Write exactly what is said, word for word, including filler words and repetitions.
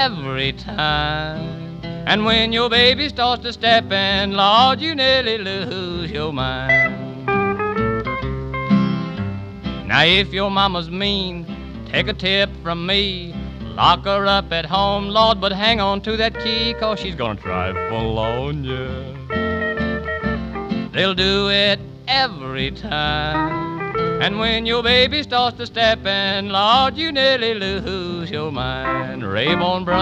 every time. And when your baby starts to steppin', Lord, you nearly lose your mind. Now if your mama's mean, take a tip from me. Lock her up at home, Lord, but hang on to that key, 'cause she's gonna trifle on ya. They'll do it every time. And when your baby starts to steppin', Lord, you nearly lose your mind. Raybone Brothers.